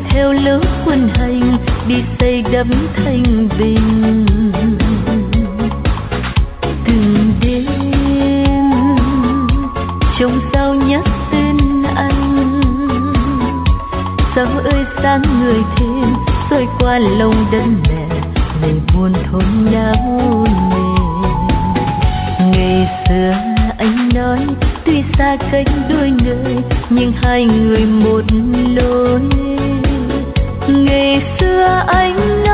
theo lớp quân hành đi xây đắp thanh bình. Từng đêm trông sao nhắc tên anh, sao ơi sáng người thêm xôi qua lòng đất mẹ, ngày buồn thôn não nề. Ngày xưa anh nói tuy xa cách đôi người nhưng hai người một lối. Ngày xưa anh